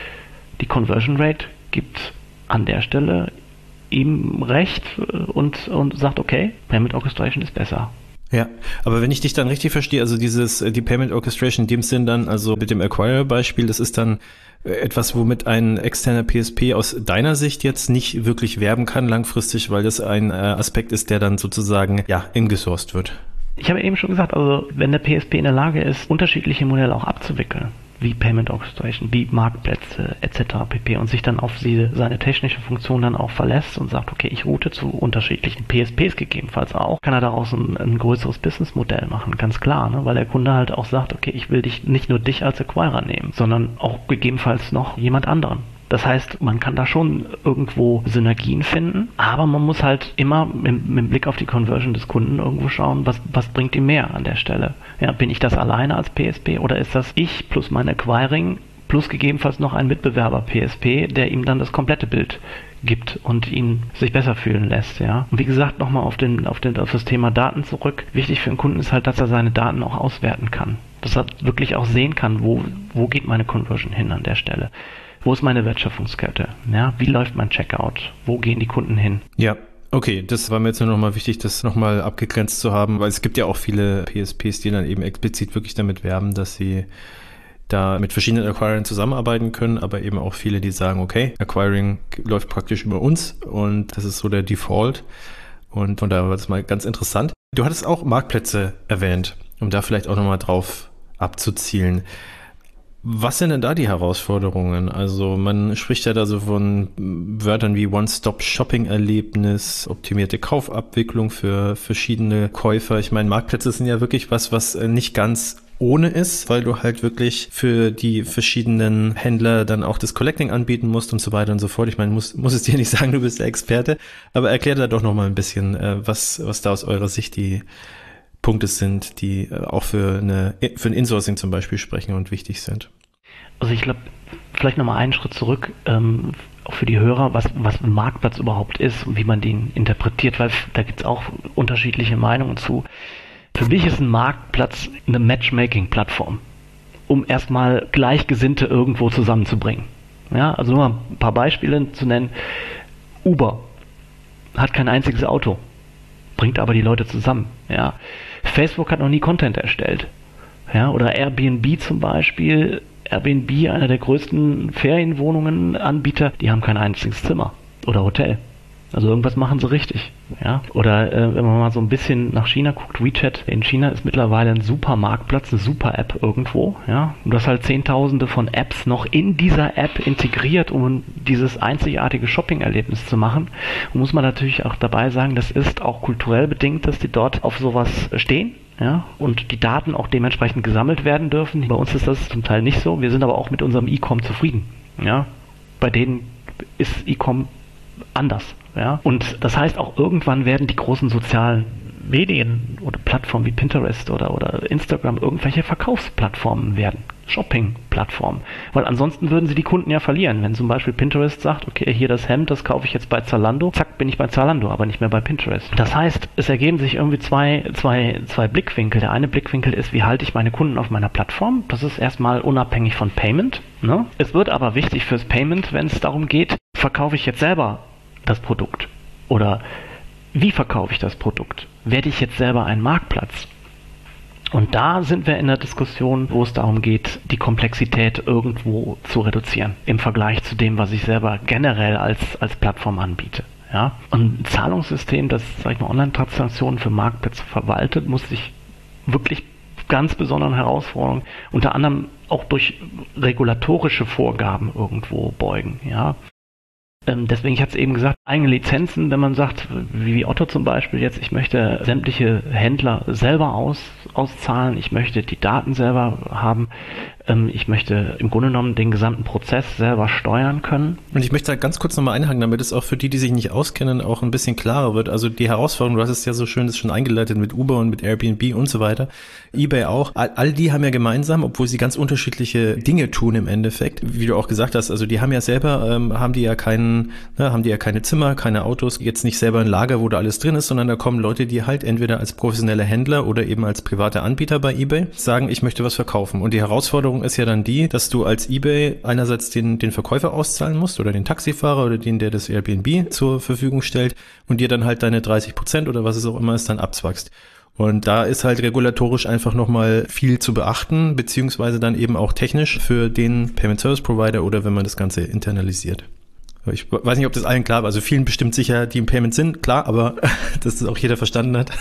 Die Conversion Rate gibt an der Stelle ihm recht und sagt, okay, Payment Orchestration ist besser. Ja, aber wenn ich dich dann richtig verstehe, also die Payment Orchestration in dem Sinn dann, also mit dem Acquirer-Beispiel, das ist dann etwas, womit ein externer PSP aus deiner Sicht jetzt nicht wirklich werben kann langfristig, weil das ein Aspekt ist, der dann sozusagen, ja, ingesourced wird. Ich habe eben schon gesagt, also wenn der PSP in der Lage ist, unterschiedliche Modelle auch abzuwickeln, wie Payment Orchestration, wie Marktplätze etc. pp. Und sich dann auf seine technische Funktion dann auch verlässt und sagt, okay, ich route zu unterschiedlichen PSPs gegebenenfalls auch, kann er daraus ein größeres Businessmodell machen, ganz klar, ne? Weil der Kunde halt auch sagt, okay, ich will nicht nur dich als Acquirer nehmen, sondern auch gegebenenfalls noch jemand anderen. Das heißt, man kann da schon irgendwo Synergien finden, aber man muss halt immer mit Blick auf die Conversion des Kunden irgendwo schauen, was bringt ihm mehr an der Stelle. Ja, bin ich das alleine als PSP oder ist das ich plus mein Acquiring plus gegebenenfalls noch ein Mitbewerber PSP, der ihm dann das komplette Bild gibt und ihn sich besser fühlen lässt, ja. Und wie gesagt, nochmal auf das Thema Daten zurück. Wichtig für den Kunden ist halt, dass er seine Daten auch auswerten kann. Dass er wirklich auch sehen kann, wo geht meine Conversion hin an der Stelle. Wo ist meine Wertschöpfungskette? Ja, wie läuft mein Checkout? Wo gehen die Kunden hin? Ja, okay, das war mir jetzt nur nochmal wichtig, das nochmal abgegrenzt zu haben, weil es gibt ja auch viele PSPs, die dann eben explizit wirklich damit werben, dass sie da mit verschiedenen Acquirern zusammenarbeiten können, aber eben auch viele, die sagen, okay, Acquiring läuft praktisch über uns und das ist so der Default und von daher war das mal ganz interessant. Du hattest auch Marktplätze erwähnt, um da vielleicht auch nochmal drauf abzuzielen. Was sind denn da die Herausforderungen? Also man spricht ja da so von Wörtern wie One-Stop-Shopping-Erlebnis, optimierte Kaufabwicklung für verschiedene Käufer. Ich meine, Marktplätze sind ja wirklich was nicht ganz ohne ist, weil du halt wirklich für die verschiedenen Händler dann auch das Collecting anbieten musst und so weiter und so fort. Ich meine, muss es dir nicht sagen, du bist der Experte, aber erklär da doch noch mal ein bisschen, was da aus eurer Sicht die Punkte sind, die auch für ein Insourcing zum Beispiel sprechen und wichtig sind. Also ich glaube, vielleicht nochmal einen Schritt zurück, auch für die Hörer, was ein Marktplatz überhaupt ist und wie man den interpretiert, weil da gibt es auch unterschiedliche Meinungen zu. Für mich ist ein Marktplatz eine Matchmaking-Plattform. um erstmal Gleichgesinnte irgendwo zusammenzubringen. Ja, also nur mal ein paar Beispiele zu nennen. Uber hat kein einziges Auto, bringt aber die Leute zusammen. Ja. Facebook hat noch nie Content erstellt. Ja, oder Airbnb zum Beispiel. Airbnb, einer der größten Ferienwohnungen-Anbieter, die haben kein einziges Zimmer oder Hotel. Also irgendwas machen sie richtig. Ja? Oder wenn man mal so ein bisschen nach China guckt, WeChat in China ist mittlerweile ein super Marktplatz, eine super App irgendwo. Ja? Und du hast halt Zehntausende von Apps noch in dieser App integriert, um dieses einzigartige Shopping-Erlebnis zu machen. Und muss man natürlich auch dabei sagen, das ist auch kulturell bedingt, dass die dort auf sowas stehen. Ja, und die Daten auch dementsprechend gesammelt werden dürfen. Bei uns ist das zum Teil nicht so. Wir sind aber auch mit unserem E-Com zufrieden. Ja, bei denen ist E-Com anders. Ja, und das heißt auch irgendwann werden die großen sozialen Medien oder Plattformen wie Pinterest oder Instagram irgendwelche Verkaufsplattformen werden. Shopping-Plattformen. Weil ansonsten würden sie die Kunden ja verlieren. Wenn zum Beispiel Pinterest sagt, okay, hier das Hemd, das kaufe ich jetzt bei Zalando, zack, bin ich bei Zalando, aber nicht mehr bei Pinterest. Das heißt, es ergeben sich irgendwie zwei Blickwinkel. Der eine Blickwinkel ist, wie halte ich meine Kunden auf meiner Plattform? Das ist erstmal unabhängig von Payment. Ne? Es wird aber wichtig fürs Payment, wenn es darum geht, verkaufe ich jetzt selber das Produkt? Oder wie verkaufe ich das Produkt? Werde ich jetzt selber ein Marktplatz? Und da sind wir in der Diskussion, wo es darum geht, die Komplexität irgendwo zu reduzieren im Vergleich zu dem, was ich selber generell als Plattform anbiete. Ja? Und ein Zahlungssystem, das, sag ich mal, Online-Transaktionen für Marktplätze verwaltet, muss sich wirklich ganz besonderen Herausforderungen, unter anderem auch durch regulatorische Vorgaben irgendwo beugen. Ja? Deswegen, ich hatte es eben gesagt, eigene Lizenzen, wenn man sagt, wie Otto zum Beispiel jetzt, ich möchte sämtliche Händler selber auszahlen, ich möchte die Daten selber haben, ich möchte im Grunde genommen den gesamten Prozess selber steuern können. Und ich möchte da ganz kurz nochmal einhaken, damit es auch für die sich nicht auskennen, auch ein bisschen klarer wird. Also die Herausforderung, du hast es ja so schön das schon eingeleitet mit Uber und mit Airbnb und so weiter, eBay auch. All die haben ja gemeinsam, obwohl sie ganz unterschiedliche Dinge tun im Endeffekt, wie du auch gesagt hast, also die haben ja selber, haben die ja keine Zimmer, keine Autos, jetzt nicht selber ein Lager, wo da alles drin ist, sondern da kommen Leute, die halt entweder als professionelle Händler oder eben als private Anbieter bei eBay sagen, ich möchte was verkaufen. Und die Herausforderung ist ja dann die, dass du als eBay einerseits den Verkäufer auszahlen musst oder den Taxifahrer oder den, der das Airbnb zur Verfügung stellt und dir dann halt deine 30% oder was es auch immer ist, dann abzwackst. Und da ist halt regulatorisch einfach nochmal viel zu beachten, beziehungsweise dann eben auch technisch für den Payment Service Provider oder wenn man das Ganze internalisiert. Ich weiß nicht, ob das allen klar war. Also vielen bestimmt sicher, die im Payment sind, klar, aber dass das auch jeder verstanden hat.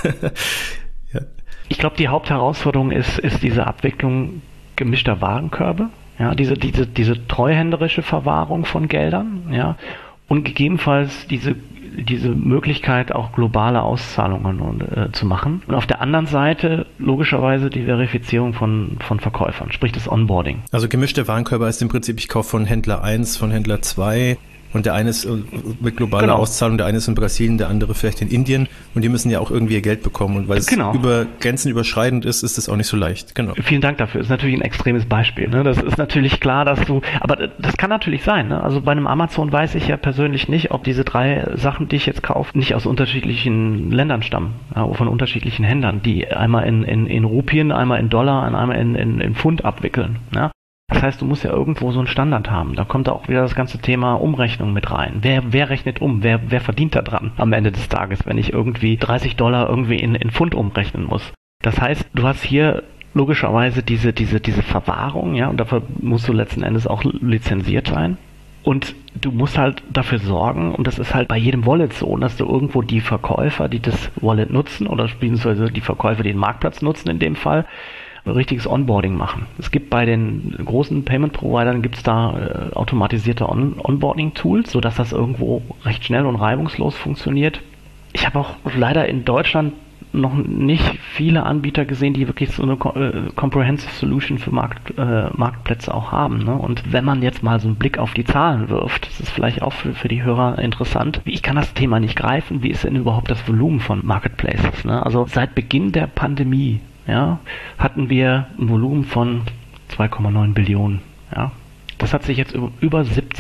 Ja. Ich glaube, die Hauptherausforderung ist diese Abwicklung gemischter Warenkörbe, ja, diese treuhänderische Verwahrung von Geldern, ja, und gegebenenfalls diese Möglichkeit, auch globale Auszahlungen zu machen. Und auf der anderen Seite logischerweise die Verifizierung von Verkäufern, sprich das Onboarding. Also gemischte Warenkörbe heißt im Prinzip, ich kaufe von Händler 1, von Händler 2 und der eine ist mit globaler Auszahlung, der eine ist in Brasilien, der andere vielleicht in Indien und die müssen ja auch irgendwie ihr Geld bekommen und weil es über Grenzen überschreitend ist das auch nicht so leicht. Genau. Vielen Dank dafür. Das ist natürlich ein extremes Beispiel. Ne? Das ist natürlich klar, aber das kann natürlich sein. Ne? Also bei einem Amazon weiß ich ja persönlich nicht, ob diese 3 Sachen, die ich jetzt kaufe, nicht aus unterschiedlichen Ländern stammen, ja, von unterschiedlichen Händlern, die einmal in Rupien, einmal in Dollar, einmal in Pfund abwickeln. Ja? Das heißt, du musst ja irgendwo so einen Standard haben. Da kommt auch wieder das ganze Thema Umrechnung mit rein. Wer rechnet um? Wer verdient da dran am Ende des Tages, wenn ich irgendwie $30 irgendwie in Pfund umrechnen muss? Das heißt, du hast hier logischerweise diese Verwahrung, ja, und dafür musst du letzten Endes auch lizenziert sein. Und du musst halt dafür sorgen, und das ist halt bei jedem Wallet so, dass du irgendwo die Verkäufer, die das Wallet nutzen, oder beziehungsweise die Verkäufer, die den Marktplatz nutzen in dem Fall, richtiges Onboarding machen. Es gibt bei den großen Payment-Providern gibt's da automatisierte Onboarding-Tools, sodass das irgendwo recht schnell und reibungslos funktioniert. Ich habe auch leider in Deutschland noch nicht viele Anbieter gesehen, die wirklich so eine Comprehensive Solution für Marktplätze auch haben. Ne? Und wenn man jetzt mal so einen Blick auf die Zahlen wirft, das ist vielleicht auch für die Hörer interessant, ich kann das Thema nicht greifen, wie ist denn überhaupt das Volumen von Marketplaces? Ne? Also seit Beginn der Pandemie hatten wir ein Volumen von 2,9 Billionen. Ja. Das hat sich jetzt über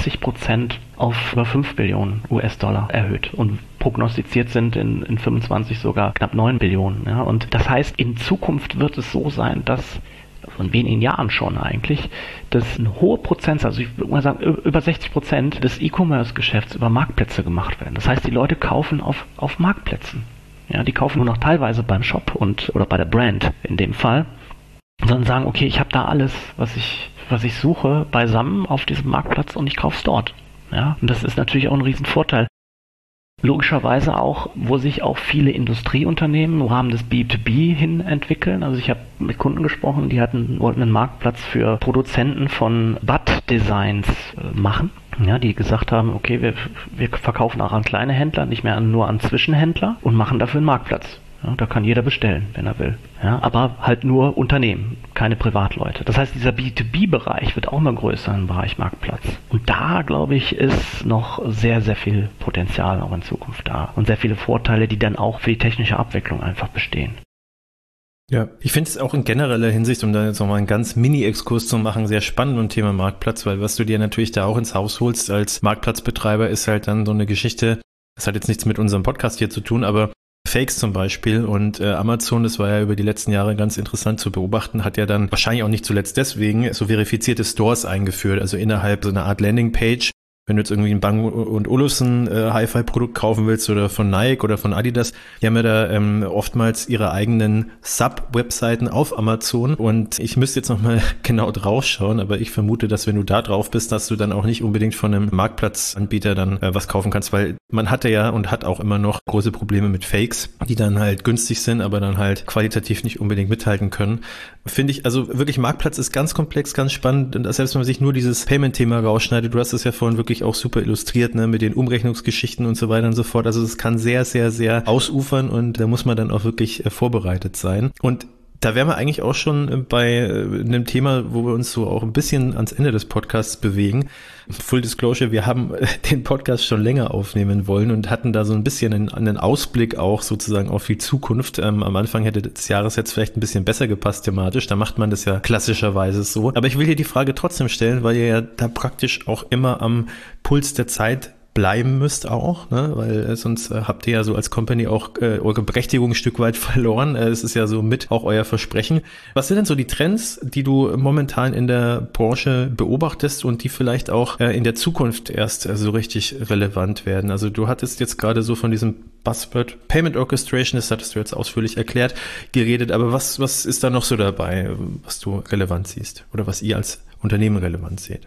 70% auf über 5 Billionen US-Dollar erhöht und prognostiziert sind in 25 sogar knapp 9 Billionen. Ja. Und das heißt, in Zukunft wird es so sein, dass von wenigen Jahren schon eigentlich, dass eine hohe Prozent, also ich würde mal sagen über 60% des E-Commerce-Geschäfts über Marktplätze gemacht werden. Das heißt, die Leute kaufen auf Marktplätzen. Ja, die kaufen nur noch teilweise beim Shop oder bei der Brand in dem Fall, sondern sagen, okay, ich habe da alles, was ich suche, beisammen auf diesem Marktplatz und ich kaufe es dort. Ja, und das ist natürlich auch ein Riesenvorteil. Logischerweise auch, wo sich auch viele Industrieunternehmen im Rahmen des B2B hin entwickeln. Also ich habe mit Kunden gesprochen, die wollten einen Marktplatz für Produzenten von Bad-Designs machen. Ja, die gesagt haben, okay, wir verkaufen auch an kleine Händler, nicht mehr nur an Zwischenhändler und machen dafür einen Marktplatz. Ja, da kann jeder bestellen, wenn er will. Ja, aber halt nur Unternehmen, keine Privatleute. Das heißt, dieser B2B-Bereich wird auch immer größer im Bereich Marktplatz. Und da, glaube ich, ist noch sehr, sehr viel Potenzial auch in Zukunft da. Und sehr viele Vorteile, die dann auch für die technische Abwicklung einfach bestehen. Ja, ich finde es auch in genereller Hinsicht, um da jetzt nochmal einen ganz Mini-Exkurs zu machen, sehr spannend und Thema Marktplatz, weil was du dir natürlich da auch ins Haus holst als Marktplatzbetreiber ist halt dann so eine Geschichte, das hat jetzt nichts mit unserem Podcast hier zu tun, aber Fakes zum Beispiel und Amazon, das war ja über die letzten Jahre ganz interessant zu beobachten, hat ja dann wahrscheinlich auch nicht zuletzt deswegen so verifizierte Stores eingeführt, also innerhalb so einer Art Landingpage. Wenn du jetzt irgendwie ein Bang & Olufsen Hi-Fi-Produkt kaufen willst oder von Nike oder von Adidas, die haben ja da oftmals ihre eigenen Sub-Webseiten auf Amazon und ich müsste jetzt nochmal genau drauf schauen, aber ich vermute, dass wenn du da drauf bist, dass du dann auch nicht unbedingt von einem Marktplatzanbieter dann was kaufen kannst, weil man hatte ja und hat auch immer noch große Probleme mit Fakes, die dann halt günstig sind, aber dann halt qualitativ nicht unbedingt mithalten können. Finde ich, also wirklich Marktplatz ist ganz komplex, ganz spannend und selbst wenn man sich nur dieses Payment-Thema rausschneidet, du hast es ja vorhin wirklich auch super illustriert, ne, mit den Umrechnungsgeschichten und so weiter und so fort. Also es kann sehr, sehr, sehr ausufern und da muss man dann auch wirklich vorbereitet sein. Und da wären wir eigentlich auch schon bei einem Thema, wo wir uns so auch ein bisschen ans Ende des Podcasts bewegen. Full Disclosure, wir haben den Podcast schon länger aufnehmen wollen und hatten da so ein bisschen einen Ausblick auch sozusagen auf die Zukunft. Am Anfang hätte des Jahres jetzt vielleicht ein bisschen besser gepasst thematisch, da macht man das ja klassischerweise so. Aber ich will hier die Frage trotzdem stellen, weil ihr ja da praktisch auch immer am Puls der Zeit bleiben müsst auch, ne? Weil sonst habt ihr ja so als Company auch eure Berechtigung ein Stück weit verloren. Es ist ja so mit auch euer Versprechen. Was sind denn so die Trends, die du momentan in der Branche beobachtest und die vielleicht auch in der Zukunft erst so richtig relevant werden? Also du hattest jetzt gerade so von diesem Buzzword Payment Orchestration, das hattest du jetzt ausführlich erklärt, geredet, aber was ist da noch so dabei, was du relevant siehst oder was ihr als Unternehmen relevant seht?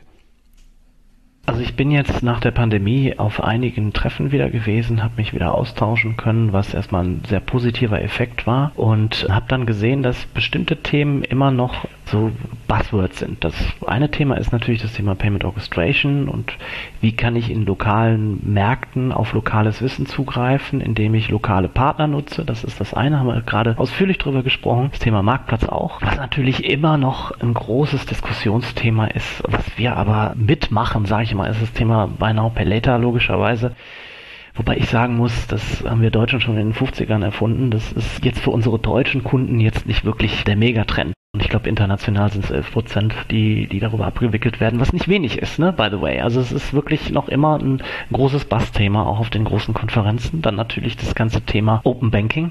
Also ich bin jetzt nach der Pandemie auf einigen Treffen wieder gewesen, habe mich wieder austauschen können, was erstmal ein sehr positiver Effekt war und habe dann gesehen, dass bestimmte Themen immer noch so Buzzwords sind. Das eine Thema ist natürlich das Thema Payment Orchestration und wie kann ich in lokalen Märkten auf lokales Wissen zugreifen, indem ich lokale Partner nutze. Das ist das eine, haben wir gerade ausführlich drüber gesprochen. Das Thema Marktplatz auch. Was natürlich immer noch ein großes Diskussionsthema ist, was wir aber mitmachen, sage ich mal, ist das Thema Buy Now, Pay Later logischerweise. Wobei ich sagen muss, das haben wir Deutschen schon in den 50ern erfunden. Das ist jetzt für unsere deutschen Kunden jetzt nicht wirklich der Megatrend. Und ich glaube, international sind es 11%, die darüber abgewickelt werden, was nicht wenig ist, ne, by the way. Also es ist wirklich noch immer ein großes Bass-Thema, auch auf den großen Konferenzen. Dann natürlich das ganze Thema Open Banking,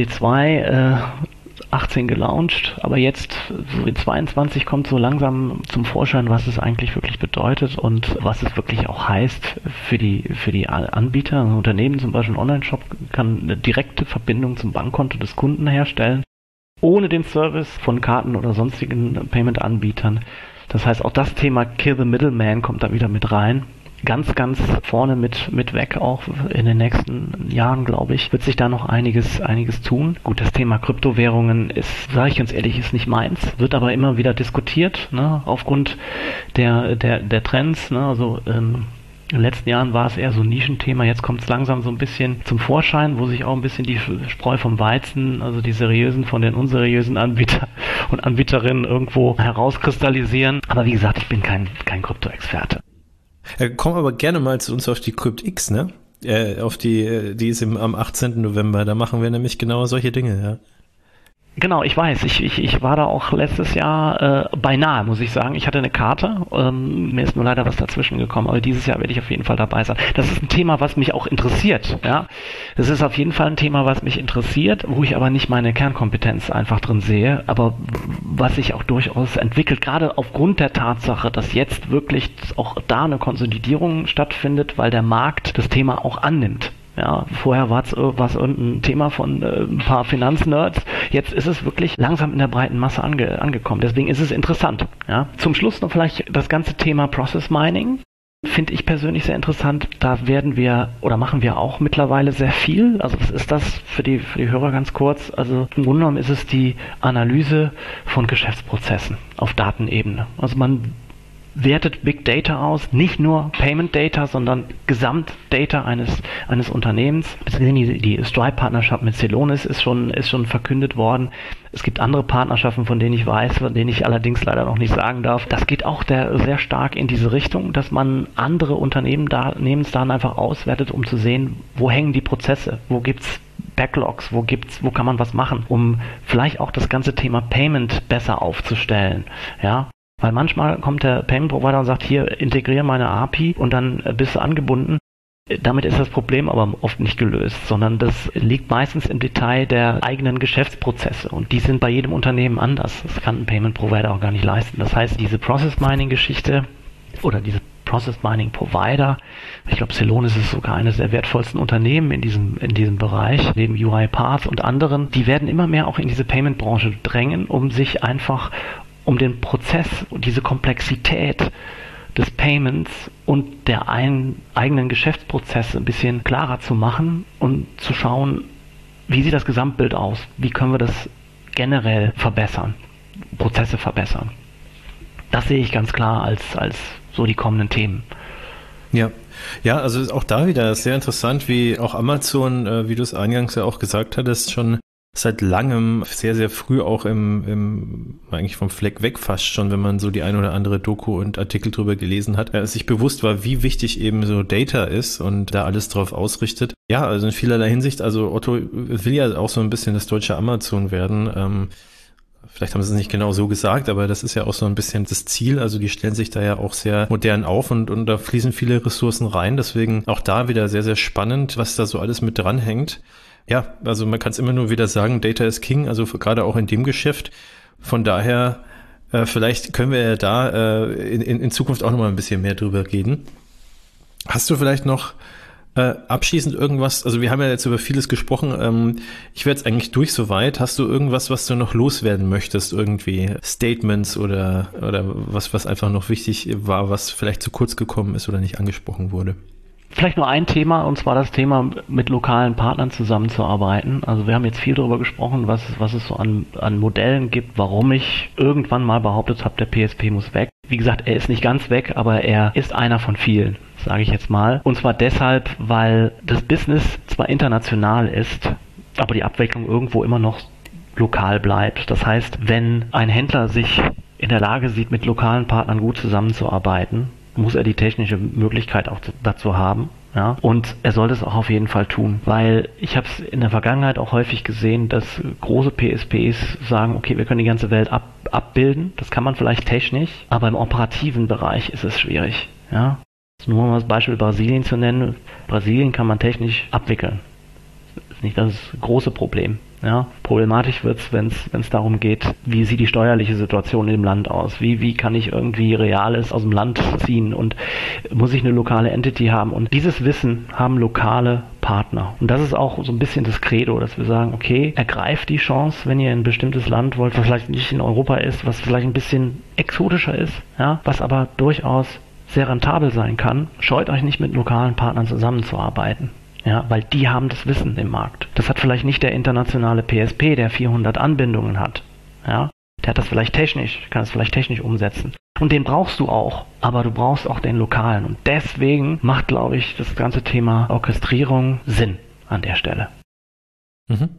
PSD2, 18 gelauncht, aber jetzt so in 22 kommt so langsam zum Vorschein, was es eigentlich wirklich bedeutet und was es wirklich auch heißt für die Anbieter. Ein Unternehmen, zum Beispiel ein Online-Shop, kann eine direkte Verbindung zum Bankkonto des Kunden herstellen, ohne den Service von Karten oder sonstigen Payment-Anbietern. Das heißt, auch das Thema Kill the Middleman kommt da wieder mit rein. Ganz, ganz vorne mit weg auch in den nächsten Jahren, glaube ich, wird sich da noch einiges tun. Gut, das Thema Kryptowährungen ist, sage ich ganz ehrlich, ist nicht meins, wird aber immer wieder diskutiert, ne, aufgrund der Trends, ne, also in den letzten Jahren war es eher so ein Nischenthema, jetzt kommt es langsam so ein bisschen zum Vorschein, wo sich auch ein bisschen die Spreu vom Weizen, also die seriösen von den unseriösen Anbieter und Anbieterinnen irgendwo herauskristallisieren. Aber wie gesagt, ich bin kein Krypto-Experte. Komm aber gerne mal zu uns auf die CryptX, ne? Die ist am 18. November, da machen wir nämlich genau solche Dinge, ja. Genau, ich weiß. Ich war da auch letztes Jahr beinahe, muss ich sagen. Ich hatte eine Karte. Mir ist nur leider was dazwischen gekommen. Aber dieses Jahr werde ich auf jeden Fall dabei sein. Das ist ein Thema, was mich auch interessiert. Ja, das ist auf jeden Fall ein Thema, was mich interessiert, wo ich aber nicht meine Kernkompetenz einfach drin sehe. Aber was sich auch durchaus entwickelt, gerade aufgrund der Tatsache, dass jetzt wirklich auch da eine Konsolidierung stattfindet, weil der Markt das Thema auch annimmt. Ja, vorher war es irgendein Thema von ein paar Finanznerds. Jetzt ist es wirklich langsam in der breiten Masse angekommen. Deswegen ist es interessant. Ja. Zum Schluss noch vielleicht das ganze Thema Process Mining. Finde ich persönlich sehr interessant. Da machen wir auch mittlerweile sehr viel. Also was ist das für die Hörer ganz kurz? Also im Grunde genommen ist es die Analyse von Geschäftsprozessen auf Datenebene. Also man wertet Big Data aus, nicht nur Payment Data, sondern Gesamtdata eines Unternehmens. Die Stripe-Partnerschaft mit Celonis ist schon verkündet worden. Es gibt andere Partnerschaften, von denen ich weiß, von denen ich allerdings leider noch nicht sagen darf. Das geht auch sehr stark in diese Richtung, dass man andere Unternehmensdaten einfach auswertet, um zu sehen, wo hängen die Prozesse, wo gibt's Backlogs, wo kann man was machen, um vielleicht auch das ganze Thema Payment besser aufzustellen. Ja. Weil manchmal kommt der Payment Provider und sagt, hier, integriere meine API und dann bist du angebunden. Damit ist das Problem aber oft nicht gelöst, sondern das liegt meistens im Detail der eigenen Geschäftsprozesse und die sind bei jedem Unternehmen anders. Das kann ein Payment Provider auch gar nicht leisten. Das heißt, diese Process Mining Geschichte oder diese Process Mining Provider, ich glaube, Celonis ist sogar eines der wertvollsten Unternehmen in diesem Bereich, neben UiPath und anderen, die werden immer mehr auch in diese Payment Branche drängen, um sich einfach um den Prozess und diese Komplexität des Payments und der eigenen Geschäftsprozesse ein bisschen klarer zu machen und zu schauen, wie sieht das Gesamtbild aus? Wie können wir das generell verbessern? Prozesse verbessern? Das sehe ich ganz klar als so die kommenden Themen. Ja, also auch da wieder sehr interessant, wie auch Amazon, wie du es eingangs ja auch gesagt hattest, schon seit langem sehr, sehr früh auch eigentlich vom Fleck weg fast schon, wenn man so die ein oder andere Doku und Artikel drüber gelesen hat, sich bewusst war, wie wichtig eben so Data ist und da alles drauf ausrichtet. Ja, also in vielerlei Hinsicht, also Otto will ja auch so ein bisschen das deutsche Amazon werden. Vielleicht haben sie es nicht genau so gesagt, aber das ist ja auch so ein bisschen das Ziel. Also die stellen sich da ja auch sehr modern auf und da fließen viele Ressourcen rein. Deswegen auch da wieder sehr, sehr spannend, was da so alles mit dranhängt. Ja, also man kann es immer nur wieder sagen, Data is King, also gerade auch in dem Geschäft. Von daher, vielleicht können wir ja da in Zukunft auch nochmal ein bisschen mehr drüber reden. Hast du vielleicht noch abschließend irgendwas, also wir haben ja jetzt über vieles gesprochen, ich wäre jetzt eigentlich durch soweit. Hast du irgendwas, was du noch loswerden möchtest, irgendwie Statements oder was einfach noch wichtig war, was vielleicht zu kurz gekommen ist oder nicht angesprochen wurde? Vielleicht nur ein Thema, und zwar das Thema, mit lokalen Partnern zusammenzuarbeiten. Also wir haben jetzt viel darüber gesprochen, was es so an Modellen gibt, warum ich irgendwann mal behauptet habe, der PSP muss weg. Wie gesagt, er ist nicht ganz weg, aber er ist einer von vielen, sage ich jetzt mal. Und zwar deshalb, weil das Business zwar international ist, aber die Abwicklung irgendwo immer noch lokal bleibt. Das heißt, wenn ein Händler sich in der Lage sieht, mit lokalen Partnern gut zusammenzuarbeiten, muss er die technische Möglichkeit auch dazu haben. Ja? Und er sollte es auch auf jeden Fall tun, weil ich habe es in der Vergangenheit auch häufig gesehen, dass große PSPs sagen, okay, wir können die ganze Welt abbilden, das kann man vielleicht technisch, aber im operativen Bereich ist es schwierig. Ja? Nur mal das Beispiel Brasilien zu nennen. Brasilien kann man technisch abwickeln. Das ist nicht das große Problem. Ja, problematisch wird es, wenn es darum geht, wie sieht die steuerliche Situation in dem Land aus, wie kann ich irgendwie Reales aus dem Land ziehen und muss ich eine lokale Entity haben, und dieses Wissen haben lokale Partner. Und das ist auch so ein bisschen das Credo, dass wir sagen, okay, ergreift die Chance, wenn ihr in ein bestimmtes Land wollt, was vielleicht nicht in Europa ist, was vielleicht ein bisschen exotischer ist, ja, was aber durchaus sehr rentabel sein kann, scheut euch nicht, mit lokalen Partnern zusammenzuarbeiten. Ja, weil die haben das Wissen im Markt. Das hat vielleicht nicht der internationale PSP, der 400 Anbindungen hat. Ja, der hat das vielleicht technisch, kann es vielleicht technisch umsetzen. Und den brauchst du auch, aber du brauchst auch den lokalen. Und deswegen macht, glaube ich, das ganze Thema Orchestrierung Sinn an der Stelle. Mhm.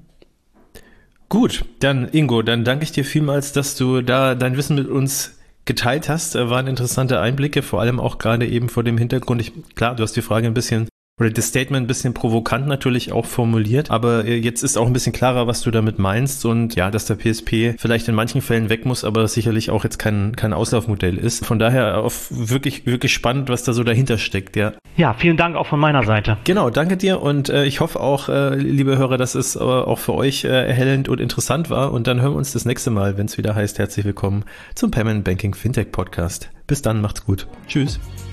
Gut, dann Ingo, dann danke ich dir vielmals, dass du da dein Wissen mit uns geteilt hast. Waren interessante Einblicke, vor allem auch gerade eben vor dem Hintergrund. Klar, du hast die Frage ein bisschen oder das Statement ein bisschen provokant natürlich auch formuliert, aber jetzt ist auch ein bisschen klarer, was du damit meinst und ja, dass der PSP vielleicht in manchen Fällen weg muss, aber sicherlich auch jetzt kein Auslaufmodell ist. Von daher wirklich, wirklich spannend, was da so dahinter steckt, ja. Ja, vielen Dank auch von meiner Seite. Genau, danke dir und ich hoffe auch, liebe Hörer, dass es auch für euch erhellend und interessant war und dann hören wir uns das nächste Mal, wenn es wieder heißt, herzlich willkommen zum Payment Banking Fintech Podcast. Bis dann, macht's gut. Tschüss.